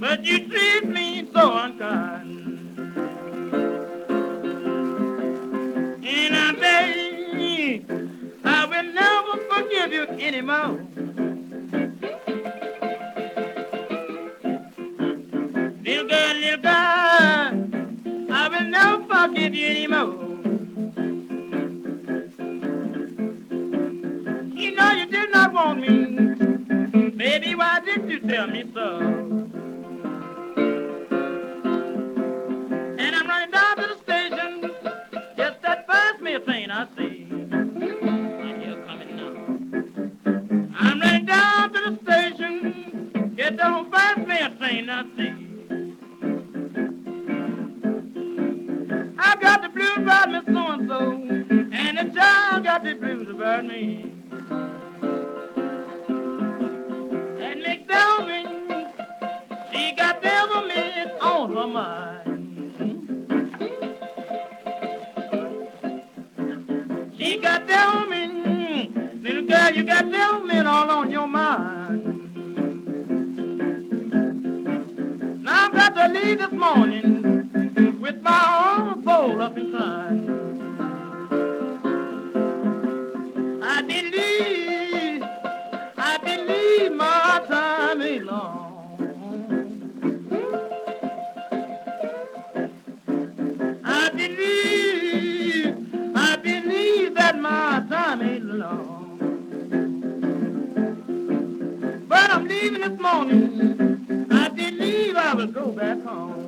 but you treat me so unkind. And I beg, I will never forgive you anymore. Little girl, I will never forgive you anymore. You know you did not want me, baby. Why didn't you tell me so? And I'm running down to the station, just that first me a train I see. And you're coming now. I'm running down to the station, just that first me a train I see. I got the blues about me so and so, and the child got the blues about me. And Miss Delvin, she got devil me on her mind. She got devil me, little girl, you got devil me all on your mind. Now I've got to leave this morning with my arms folded up inside. I believe my time ain't long. I believe that my time ain't long. But I'm leaving this morning. I believe I will go back home.